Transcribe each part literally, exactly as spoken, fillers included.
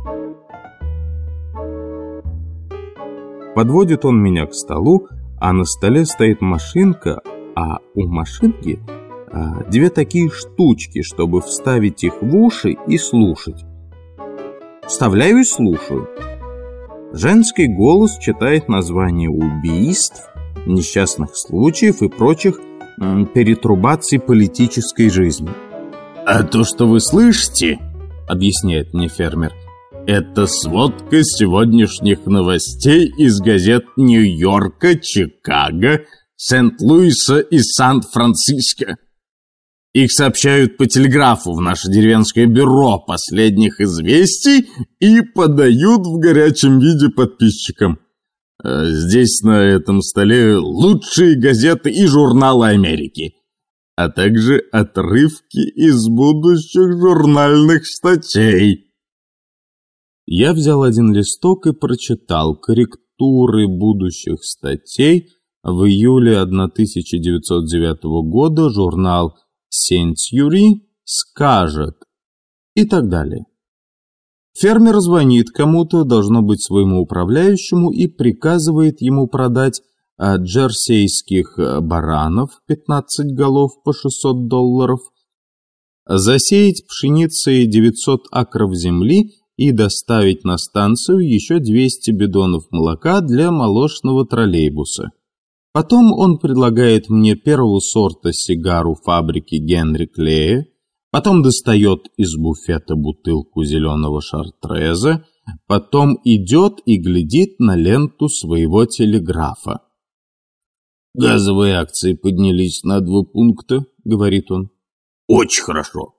Подводит он меня к столу, а на столе стоит машинка, а у машинки а, две такие штучки, чтобы вставить их в уши и слушать. Вставляю и слушаю. Женский голос читает названия убийств, несчастных случаев и прочих м, перетрубаций политической жизни. «А то, что вы слышите, — объясняет мне фермер, — это сводка сегодняшних новостей из газет Нью-Йорка, Чикаго, Сент-Луиса и Сан-Франциско. Их сообщают по телеграфу в наше деревенское бюро последних известий и подают в горячем виде подписчикам. Здесь на этом столе лучшие газеты и журналы Америки, а также отрывки из будущих журнальных статей». Я взял один листок и прочитал корректуры будущих статей в июле тысяча девятьсот девятого года, журнал «Сентюри» скажет и так далее. Фермер звонит кому-то, должно быть своему управляющему, и приказывает ему продать джерсейских баранов пятнадцать голов по шестьсот долларов, засеять пшеницей девятьсот акров земли и доставить на станцию еще двести бидонов молока для молочного троллейбуса. Потом он предлагает мне первого сорта сигару фабрики Генри Клея, потом достает из буфета бутылку зеленого шартреза, потом идет и глядит на ленту своего телеграфа. «Газовые акции поднялись на два пункта», — говорит он. «Очень хорошо».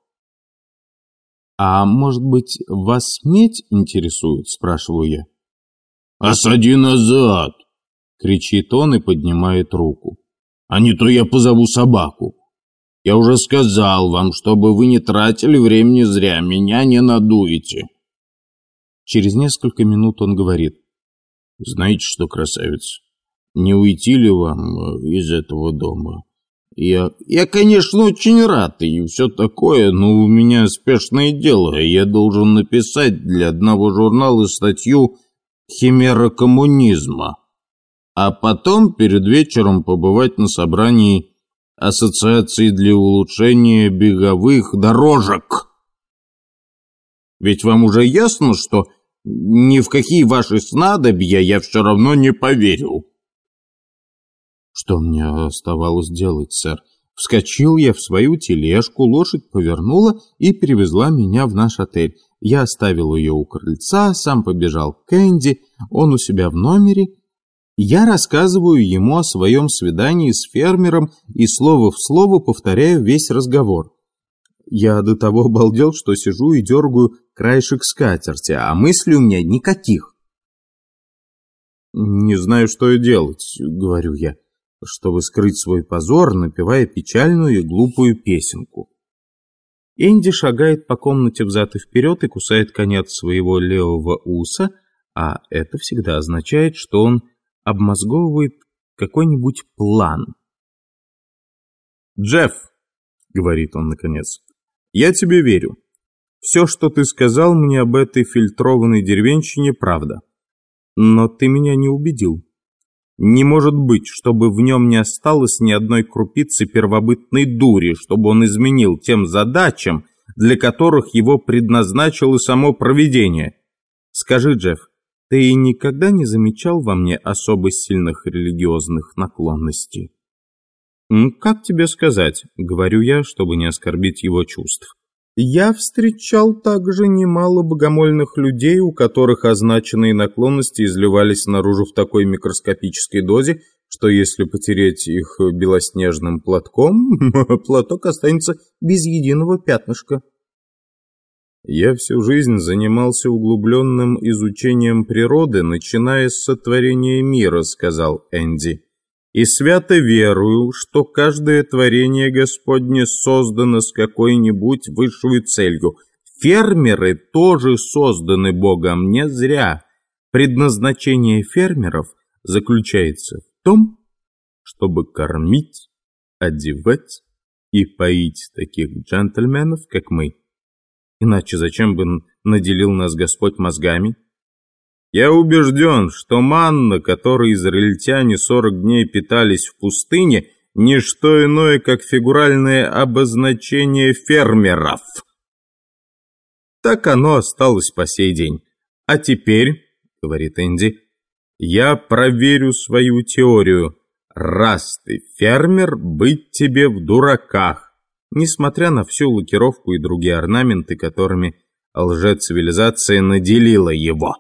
«А может быть, вас медь интересует?» — спрашиваю я. «Осади назад!» — кричит он и поднимает руку. «А не то я позову собаку. Я уже сказал вам, чтобы вы не тратили времени зря, меня не надуете». Через несколько минут он говорит: «Знаете что, красавица, не уйти ли вам из этого дома? Я, я, конечно, очень рад и все такое, но у меня спешное дело. Я должен написать для одного журнала статью «Химера коммунизма», а потом перед вечером побывать на собрании Ассоциации для улучшения беговых дорожек. Ведь вам уже ясно, что ни в какие ваши снадобья я все равно не поверю». Что мне оставалось делать, сэр? Вскочил я в свою тележку, лошадь повернула и перевезла меня в наш отель. Я оставил ее у крыльца, сам побежал к Энди, он у себя в номере. Я рассказываю ему о своем свидании с фермером и слово в слово повторяю весь разговор. Я до того обалдел, что сижу и дергаю краешек скатерти, а мыслей у меня никаких. «Не знаю, что и делать», — говорю я, чтобы скрыть свой позор, напевая печальную и глупую песенку. Энди шагает по комнате взад и вперед и кусает конец своего левого уса, а это всегда означает, что он обмозговывает какой-нибудь план. «Джефф», — говорит он наконец, — «я тебе верю. Все, что ты сказал мне об этой фильтрованной деревенщине, правда. Но ты меня не убедил. Не может быть, чтобы в нем не осталось ни одной крупицы первобытной дури, чтобы он изменил тем задачам, для которых его предназначило само провидение. Скажи, Джефф, ты никогда не замечал во мне особо сильных религиозных наклонностей?» «Как тебе сказать?» — говорю я, чтобы не оскорбить его чувств. «Я встречал также немало богомольных людей, у которых означенные наклонности изливались наружу в такой микроскопической дозе, что если потереть их белоснежным платком, платок останется без единого пятнышка». «Я всю жизнь занимался углубленным изучением природы, начиная с сотворения мира», — сказал Энди. «И свято верую, что каждое творение Господне создано с какой-нибудь высшей целью. Фермеры тоже созданы Богом не зря. Предназначение фермеров заключается в том, чтобы кормить, одевать и поить таких джентльменов, как мы. Иначе зачем бы наделил нас Господь мозгами. Я убежден, что манна, которой израильтяне сорок дней питались в пустыне, не что иное, как фигуральное обозначение фермеров. Так оно осталось по сей день. А теперь, говорит Энди, я проверю свою теорию. Раз ты фермер, быть тебе в дураках, несмотря на всю лакировку и другие орнаменты, которыми лжецивилизация наделила его.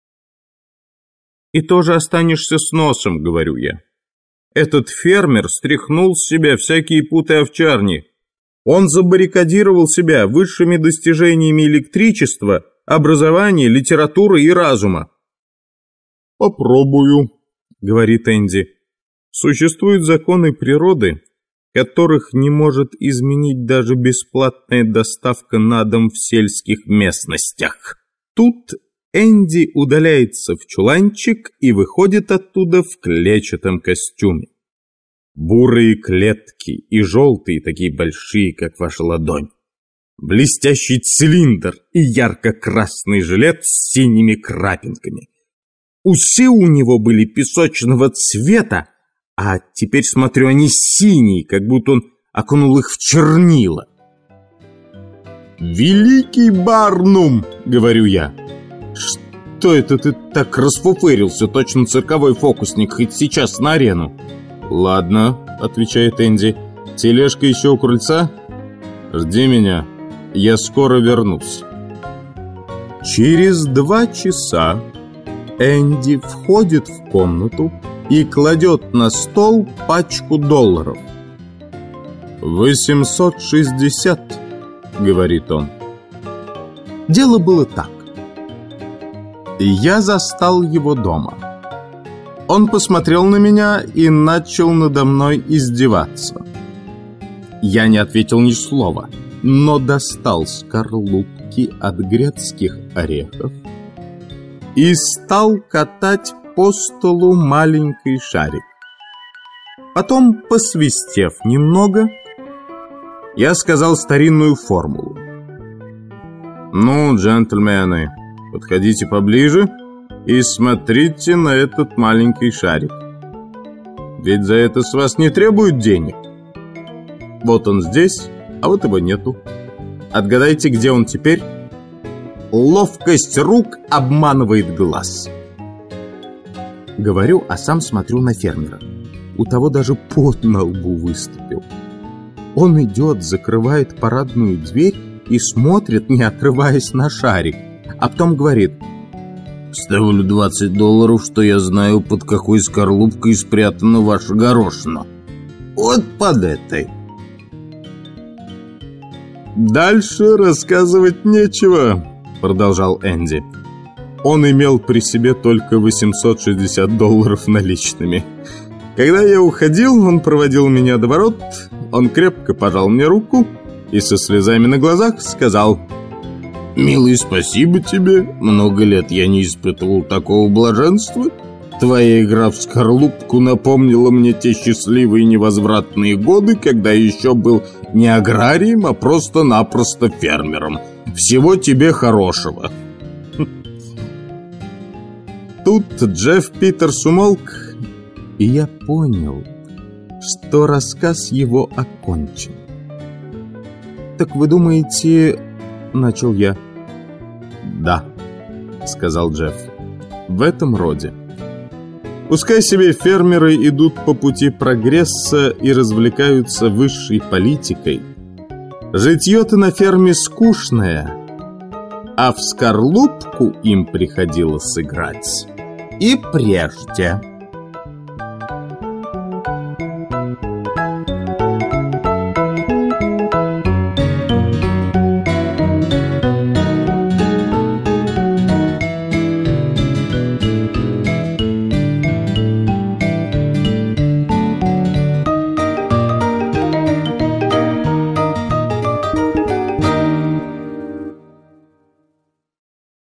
И тоже останешься с носом, говорю я. Этот фермер стряхнул с себя всякие путы овчарни. Он забаррикадировал себя высшими достижениями электричества, образования, литературы и разума. «Попробую», — говорит Энди. «Существуют законы природы, которых не может изменить даже бесплатная доставка на дом в сельских местностях». Тут Энди удаляется в чуланчик и выходит оттуда в клетчатом костюме. Бурые клетки и желтые, такие большие, как ваша ладонь. Блестящий цилиндр и ярко-красный жилет с синими крапинками. Усы у него были песочного цвета, а теперь, смотрю, они синие, как будто он окунул их в чернила. «Великий Барнум!» — говорю я. «Что это ты так расфуфырился, точно цирковой фокусник, хоть сейчас на арену?» «Ладно», — отвечает Энди. «Тележка еще у крыльца? Жди меня, я скоро вернусь». Через два часа Энди входит в комнату и кладет на стол пачку долларов. «восемьсот шестьдесят», — говорит он. Дело было так. Я застал его дома. Он посмотрел на меня и начал надо мной издеваться. Я не ответил ни слова, но достал скорлупки от грецких орехов и стал катать по столу маленький шарик. Потом, посвистев немного, я сказал старинную формулу. «Ну, джентльмены, подходите поближе и смотрите на этот маленький шарик. Ведь за это с вас не требуют денег. Вот он здесь, а вот его нету. Отгадайте, где он теперь?» Ловкость рук обманывает глаз. Говорю, а сам смотрю на фермера. У того даже пот на лбу выступил. Он идет, закрывает парадную дверь и смотрит, не отрываясь, на шарик. А потом говорит: «Ставлю двадцать долларов, что я знаю, под какой скорлупкой спрятана ваша горошина. Вот под этой». «Дальше рассказывать нечего», — продолжал Энди. Он имел при себе только восемьсот шестьдесят долларов наличными. Когда я уходил, он проводил меня до ворот, он крепко пожал мне руку и со слезами на глазах сказал: «Милый, спасибо тебе, много лет я не испытывал такого блаженства. Твоя игра в скорлупку напомнила мне те счастливые невозвратные годы, когда еще был не аграрием, а просто-напросто фермером. Всего тебе хорошего». Тут Джефф Питерс умолк, и я понял, что рассказ его окончен. «Так вы думаете...» — начал я. «Да», — сказал Джефф, — «в этом роде. Пускай себе фермеры идут по пути прогресса и развлекаются высшей политикой. Житье-то на ферме скучное, а в скорлупку им приходилось играть и прежде».